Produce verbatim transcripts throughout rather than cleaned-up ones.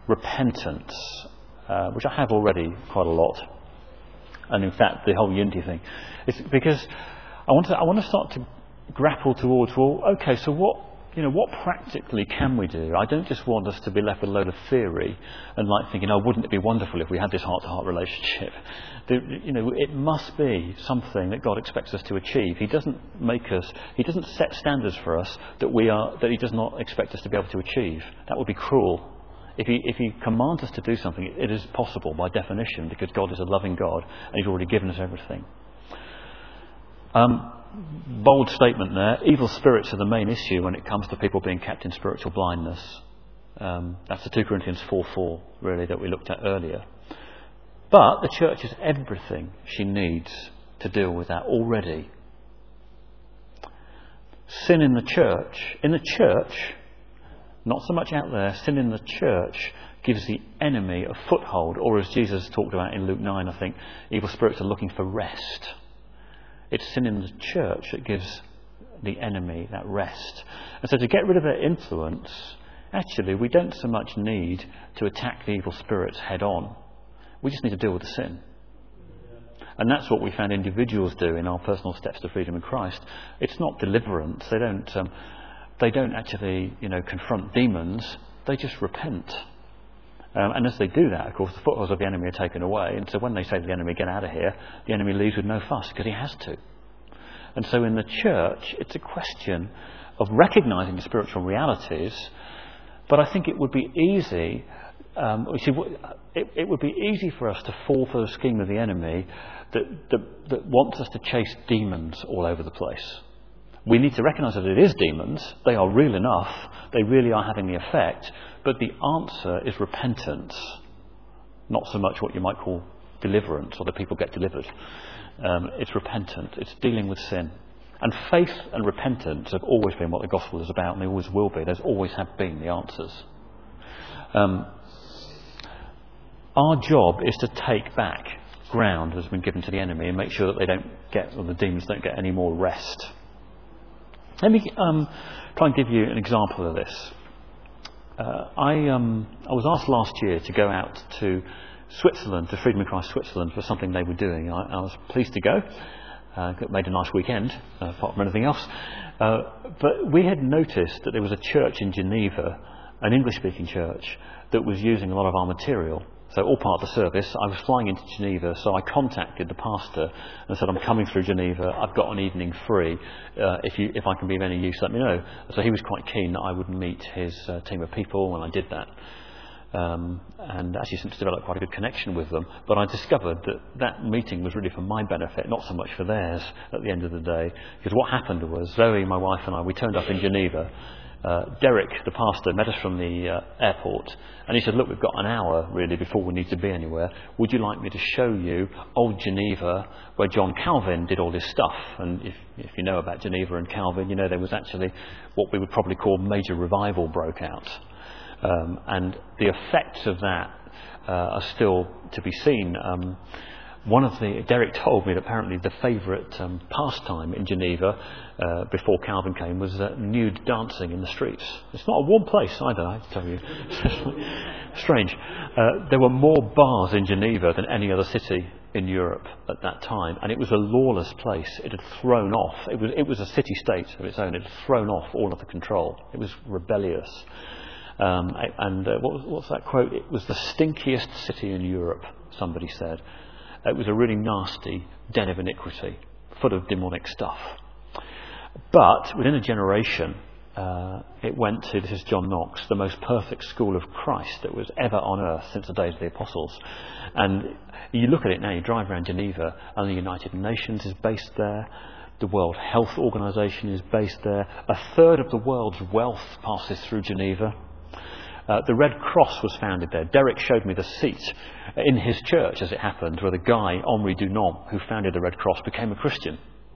repentance, uh, which I have already quite a lot, and in fact the whole unity thing, it's because I want to I want to start to grapple towards, well, okay, so what you know what practically can we do? I don't just want us to be left with a load of theory and like thinking, oh, wouldn't it be wonderful if we had this heart-to-heart relationship? The, you know, it must be something that God expects us to achieve. He doesn't make us, He doesn't set standards for us that we are that He does not expect us to be able to achieve. That would be cruel. If he, if he commands us to do something, it is possible by definition, because God is a loving God and He's already given us everything. Um, bold statement there. Evil spirits are the main issue when it comes to people being kept in spiritual blindness. Um, that's the two Corinthians four four, really, that we looked at earlier. But the church has everything she needs to deal with that already. Sin in the church, in the church, not so much out there, sin in the church gives the enemy a foothold, or as Jesus talked about in Luke nine, I think, evil spirits are looking for rest. It's sin in the church that gives the enemy that rest. And so to get rid of their influence, actually we don't so much need to attack the evil spirits head on. We just need to deal with the sin. And that's what we found individuals do in our personal steps to freedom in Christ. It's not deliverance. They don't um, they don't actually, you know, confront demons. They just repent. Um, and as they do that, of course, the footholds of the enemy are taken away. And so when they say to the enemy, get out of here, the enemy leaves with no fuss, because he has to. And so in the church, it's a question of recognising the spiritual realities. But I think it would be easy, um, you see, it, it would be easy for us to fall for the scheme of the enemy that, that, that wants us to chase demons all over the place. We need to recognise that it is demons. They are real enough. They really are having the effect. But the answer is repentance, not so much what you might call deliverance, or that people get delivered. Um, it's repentance. It's dealing with sin. And faith and repentance have always been what the gospel is about, and they always will be. There's always have been the answers. Um, our job is to take back ground that has been given to the enemy and make sure that they don't get, or the demons don't get any more rest. Let me um, try and give you an example of this. Uh, I, um, I was asked last year to go out to Switzerland, to Freedom in Christ Switzerland, for something they were doing. I, I was pleased to go. Uh, made a nice weekend, uh, apart from anything else. Uh, but we had noticed that there was a church in Geneva, an English-speaking church, that was using a lot of our material. So all part of the service, I was flying into Geneva, so I contacted the pastor and said, I'm coming through Geneva, I've got an evening free, uh, if you, if I can be of any use, let me know. So he was quite keen that I would meet his uh, team of people, and I did that. Um, and actually since developed quite a good connection with them, but I discovered that that meeting was really for my benefit, not so much for theirs at the end of the day. Because what happened was, Zoe, my wife, and I, we turned up in Geneva. Uh, Derek, the pastor, met us from the uh, airport, and he said, look, we've got an hour really before we need to be anywhere. Would you like me to show you old Geneva, where John Calvin did all his stuff? And if, if you know about Geneva and Calvin, you know there was actually what we would probably call major revival broke out. Um, and the effects of that uh, are still to be seen. Um, One of the Derek told me that apparently the favourite um, pastime in Geneva uh, before Calvin came was uh, nude dancing in the streets. It's not a warm place either, I have to tell you. Strange. Uh, there were more bars in Geneva than any other city in Europe at that time, and it was a lawless place. It had thrown off. It was it was a city-state of its own. It had thrown off all of the control. It was rebellious. Um, and uh, what was, what's that quote? It was the stinkiest city in Europe, somebody said. It was a really nasty den of iniquity, full of demonic stuff. But within a generation, uh, it went to, this is John Knox, the most perfect school of Christ that was ever on earth since the days of the apostles. And you look at it now, you drive around Geneva, and the United Nations is based there. The World Health Organization is based there. A third of the world's wealth passes through Geneva. Uh, the Red Cross was founded there. Derek showed me the seat in his church, as it happened, where the guy, Henri Dunant, who founded the Red Cross, became a Christian.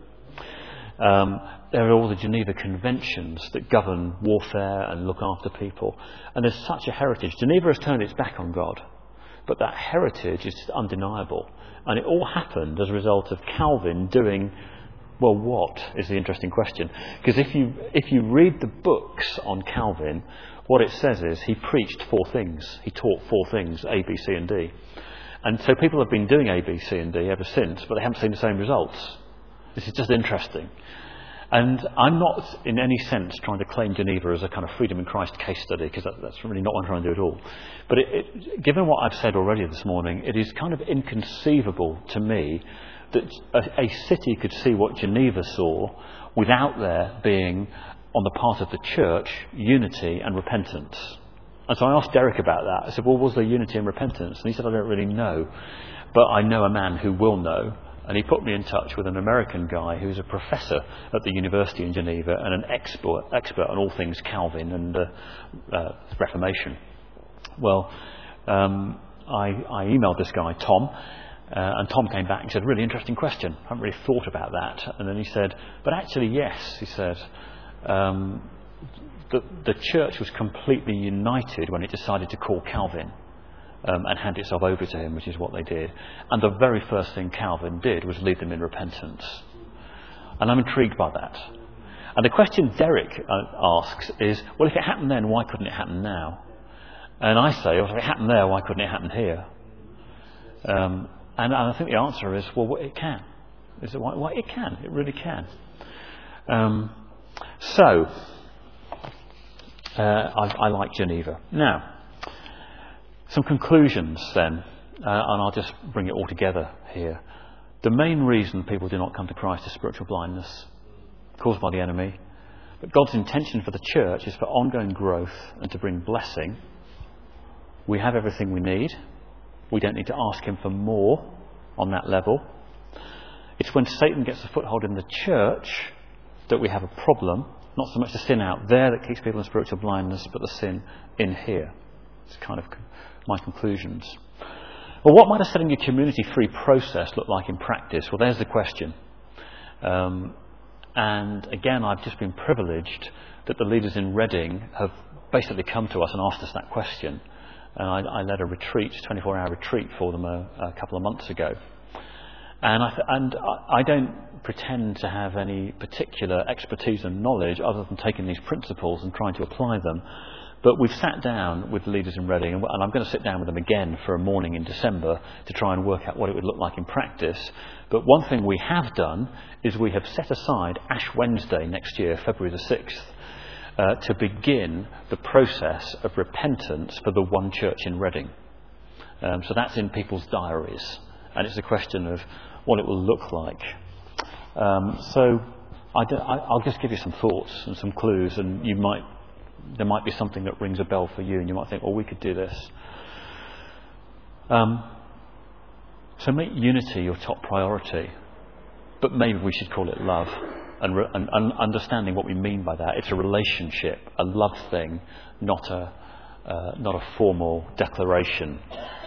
Um, there are all the Geneva Conventions that govern warfare and look after people. And there's such a heritage. Geneva has turned its back on God, but that heritage is just undeniable. And it all happened as a result of Calvin doing, well, what is the interesting question? Because if you if you read the books on Calvin, what it says is he preached four things. He taught four things, A, B, C and D. And so people have been doing A, B, C and D ever since, but they haven't seen the same results. This is just interesting. And I'm not in any sense trying to claim Geneva as a kind of freedom in Christ case study, because that, that's really not what I'm trying to do at all. But it, it, given what I've said already this morning, it is kind of inconceivable to me that a, a city could see what Geneva saw without there being, on the part of the church, unity and repentance. And so I asked Derek about that. I said, well, was there unity and repentance? And he said, I don't really know, but I know a man who will know. And he put me in touch with an American guy who's a professor at the University in Geneva and an expert, expert on all things Calvin and uh, uh, Reformation. Well, um, I, I emailed this guy, Tom, uh, and Tom came back and said, really interesting question. I haven't really thought about that. And then he said, but actually, yes, he said, um, the, the church was completely united when it decided to call Calvin. Um, and hand itself over to him, which is what they did. And the very first thing Calvin did was lead them in repentance. And I'm intrigued by that. And the question Derek uh, asks is, well, if it happened then, why couldn't it happen now? And I say, well, if it happened there, why couldn't it happen here? Um, and, and I think the answer is, well, it can. Is it, why, why, it can. It really can. Um, so, uh, I, I like Geneva. Now, some conclusions then, uh, and I'll just bring it all together here. The main reason people do not come to Christ is spiritual blindness, caused by the enemy. But God's intention for the church is for ongoing growth and to bring blessing. We have everything we need. We don't need to ask him for more on that level. It's when Satan gets a foothold in the church that we have a problem. Not so much the sin out there that keeps people in spiritual blindness, but the sin in here. It's kind of my conclusions. Well, what might a setting a community-free process look like in practice? Well, there's the question. Um, and again, I've just been privileged that the leaders in Reading have basically come to us and asked us that question. And I, I led a retreat, twenty-four hour retreat for them a, a couple of months ago. And, I, and I don't pretend to have any particular expertise and knowledge other than taking these principles and trying to apply them. But we've sat down with the leaders in Reading, and I'm going to sit down with them again for a morning in December to try and work out what it would look like in practice. But one thing we have done is we have set aside Ash Wednesday next year, February the sixth, uh, to begin the process of repentance for the one church in Reading. Um, so that's in people's diaries, and it's a question of what it will look like. Um, so I don't, I, I'll just give you some thoughts and some clues, and you might... there might be something that rings a bell for you, and you might think, oh, we could do this. Um, so make unity your top priority, but maybe we should call it love, and, re- and, and understanding what we mean by that. It's a relationship, a love thing, not a uh, not a formal declaration.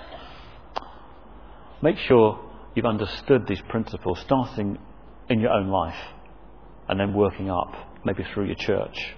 Make sure you've understood these principles, starting in your own life, and then working up, maybe through your church.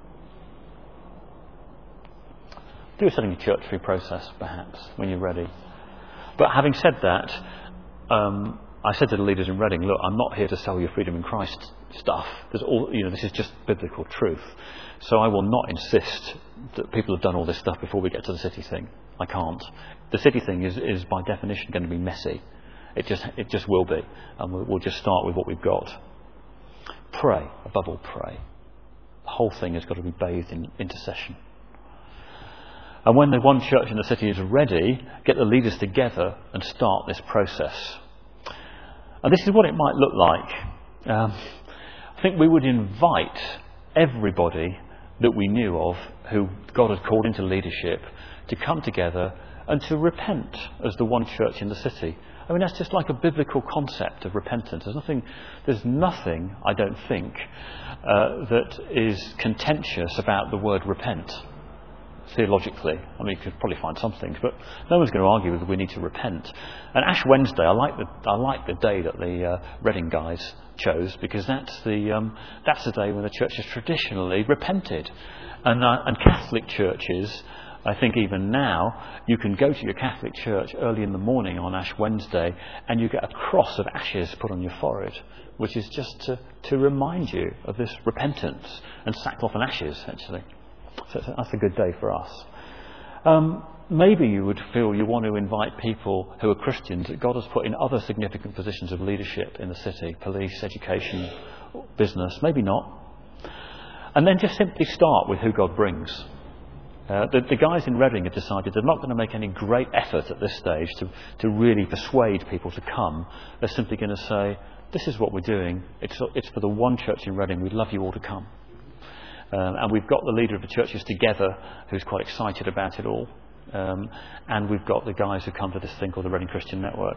Do a setting a church-free process, perhaps, when you're ready. But having said that, um, I said to the leaders in Reading, look, I'm not here to sell you freedom in Christ stuff. There's all, you know, this is just biblical truth. So I will not insist that people have done all this stuff before we get to the city thing. I can't. The city thing is, is by definition going to be messy. It just, it just will be. And we'll, we'll just start with what we've got. Pray. Above all, pray. The whole thing has got to be bathed in intercession. And when the one church in the city is ready, get the leaders together and start this process. And this is what it might look like. Um, I think we would invite everybody that we knew of who God had called into leadership to come together and to repent as the one church in the city. I mean, that's just like a biblical concept of repentance. There's nothing, there's nothing I don't think, uh, that is contentious about the word repent. Theologically, I mean, you could probably find some things, but no one's going to argue that we need to repent. And Ash Wednesday, I like the I like the day that the uh, Reading guys chose, because that's the um, that's the day when the church has traditionally repented, and uh, and Catholic churches, I think even now, you can go to your Catholic church early in the morning on Ash Wednesday, and you get a cross of ashes put on your forehead, which is just to to remind you of this repentance and sackcloth and ashes, actually. So that's a good day for us. Um, maybe you would feel you want to invite people who are Christians that God has put in other significant positions of leadership in the city, police, education, business, maybe not. And then just simply start with who God brings. Uh, the, the guys in Reading have decided they're not going to make any great effort at this stage to, to really persuade people to come. They're simply going to say, this is what we're doing. It's, it's for the one church in Reading. We'd love you all to come. Um, and we've got the leader of the churches together who's quite excited about it all. Um, and we've got the guys who come to this thing called the Reading Christian Network.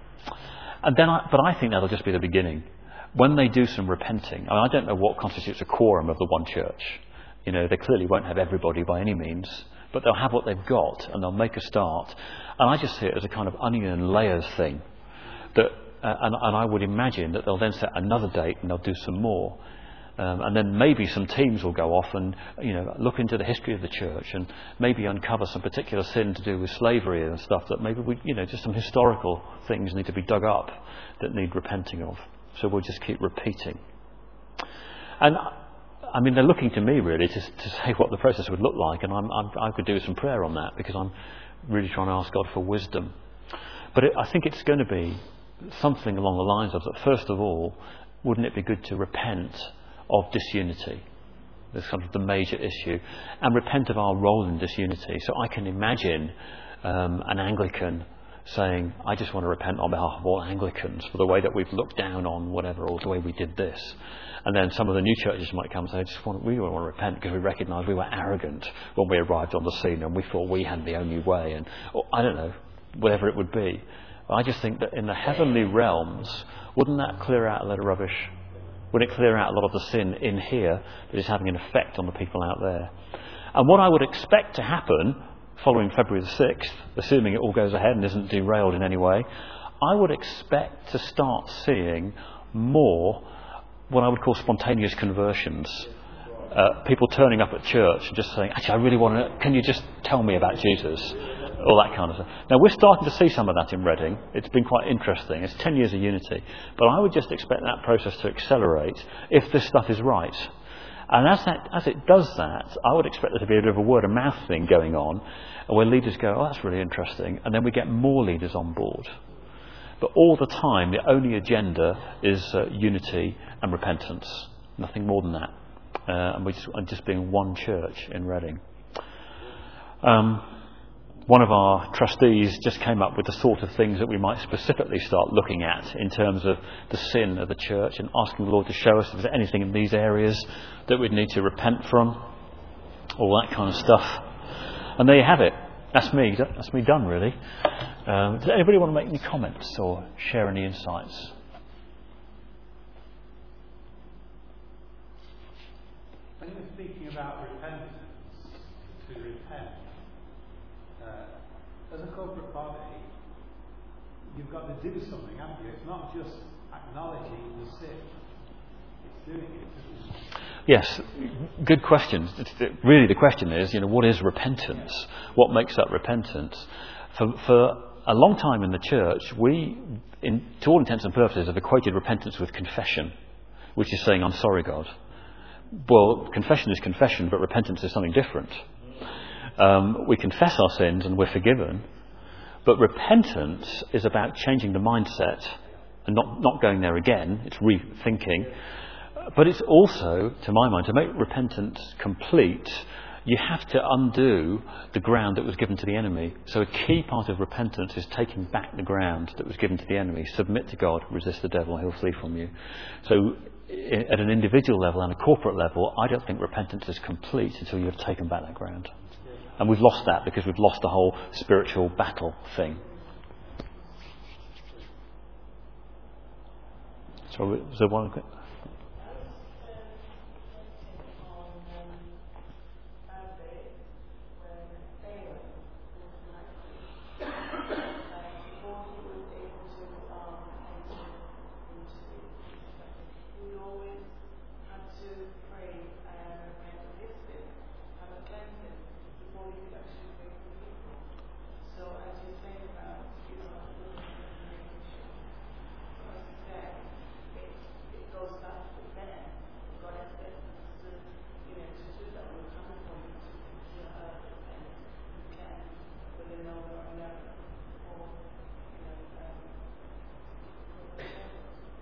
And then, I, but I think that'll just be the beginning. When they do some repenting, I, mean, I don't know what constitutes a quorum of the one church. You know, they clearly won't have everybody by any means, but they'll have what they've got and they'll make a start. And I just see it as a kind of onion and layers thing. That, uh, and, and I would imagine that they'll then set another date and they'll do some more. Um, and then maybe some teams will go off and, you know, look into the history of the church and maybe uncover some particular sin to do with slavery and stuff that maybe we, you know, just some historical things need to be dug up that need repenting of. So we'll just keep repeating. And I mean, they're looking to me really to, to say what the process would look like, and I'm, I'm, I could do some prayer on that because I'm really trying to ask God for wisdom. But it, I think it's going to be something along the lines of that. First of all, wouldn't it be good to repent of disunity? That's kind of the major issue, and repent of our role in disunity. So I can imagine um, an Anglican saying, I just want to repent on behalf of all Anglicans for the way that we've looked down on whatever, or the way we did this. And then some of the new churches might come and say, I just want, we want to repent because we recognise we were arrogant when we arrived on the scene and we thought we had the only way, and or, I don't know, whatever it would be. But I just think that in the heavenly realms, wouldn't that clear out a lot of rubbish? Wouldn't it clear out a lot of the sin in here that is having an effect on the people out there? And what I would expect to happen following February the sixth, assuming it all goes ahead and isn't derailed in any way, I would expect to start seeing more what I would call spontaneous conversions. Uh, people turning up at church and just saying, actually, I really want to, can you just tell me about Jesus? All that kind of stuff. Now, we're starting to see some of that in Reading. It's been quite interesting. It's ten years of unity. But I would just expect that process to accelerate if this stuff is right. And as that, as it does that, I would expect there to be a bit of a word of mouth thing going on, where leaders go, oh, that's really interesting, and then we get more leaders on board. But all the time, the only agenda is uh, unity and repentance, nothing more than that. Uh, and we just, and just being one church in Reading. Um, one of our trustees just came up with the sort of things that we might specifically start looking at in terms of the sin of the church and asking the Lord to show us if there's anything in these areas that we'd need to repent from, all that kind of stuff. And there you have it. That's me. That's me done, really. Um, does anybody want to make any comments or share any insights? When you're speaking about repentance, to repent, uh, as a corporate body, you've got to do something, haven't you? It's not just acknowledging the sin, it's doing it, isn't it? Yes, good question. It's the, really the question is, you know, what is repentance? What makes up repentance? For, for a long time in the church, we, in, to all intents and purposes, have equated repentance with confession, which is saying, I'm sorry, God. Well, confession is confession, but repentance is something different. Um, we confess our sins and we're forgiven, but repentance is about changing the mindset and not, not going there again. It's rethinking. But it's also, to my mind, to make repentance complete, you have to undo the ground that was given to the enemy. So a key part of repentance is taking back the ground that was given to the enemy. Submit to God, resist the devil, he'll flee from you. So at an individual level and a corporate level, I don't think repentance is complete until you have taken back that ground. And we've lost that because we've lost the whole spiritual battle thing. So, is there one? Goes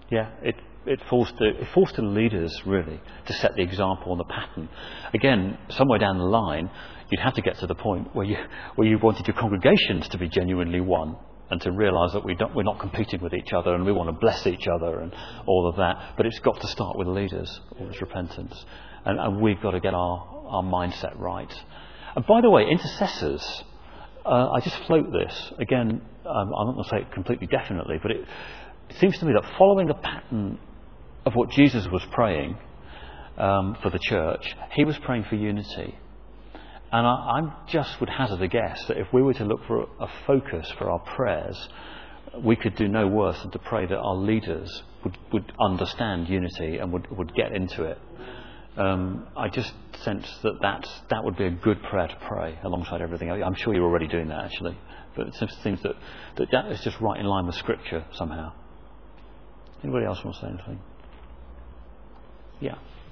Yeah, it it falls to it falls to the leaders really to set the example and the pattern. Again, somewhere down the line, you'd have to get to the point where you where you wanted your congregations to be genuinely one and to realise that we don't we're not competing with each other and we want to bless each other and all of that. But it's got to start with the leaders, all this repentance, and, and we've got to get our our mindset right. And by the way, intercessors. Uh, I just float this again. Um, I'm not going to say it completely definitely, but it. It seems to me that following a pattern of what Jesus was praying um, for the church, he was praying for unity. And I, I just would hazard a guess that if we were to look for a, a focus for our prayers, we could do no worse than to pray that our leaders would, would understand unity and would, would get into it. Um, I just sense that that's, that would be a good prayer to pray alongside everything. I'm sure you're already doing that actually, but it seems that, that that is just right in line with Scripture somehow. Anybody else want to say anything? Yeah.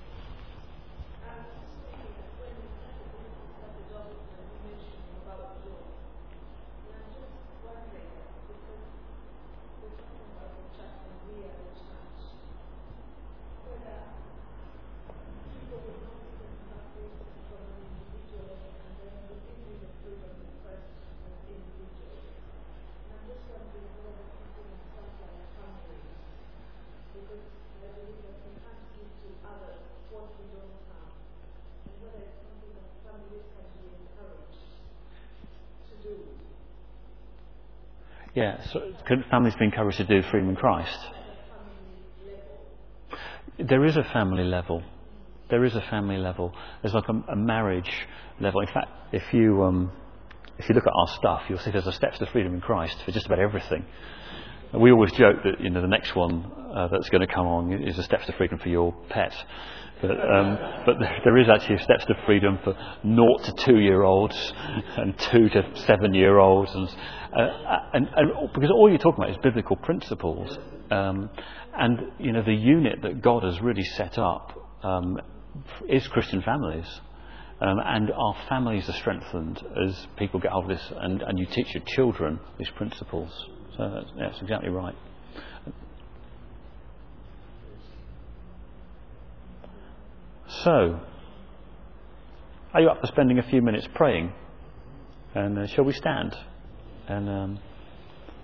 Yeah, so can families be encouraged to do freedom in Christ? There is a family level. There is a family level. There's like a, a marriage level. In fact, if you um, if you look at our stuff, you'll see there's a steps to freedom in Christ for just about everything. And we always joke that you know the next one uh, that's going to come on is a steps to freedom for your pet. But, um, but there is actually steps to freedom for naught to two-year-olds and two to seven-year-olds, and, uh, and, and because all you're talking about is biblical principles, um, and you know the unit that God has really set up um, is Christian families, um, and our families are strengthened as people get hold of this, and, and you teach your children these principles. So that's, that's exactly right. So, are you up for spending a few minutes praying? And uh, shall we stand? And um,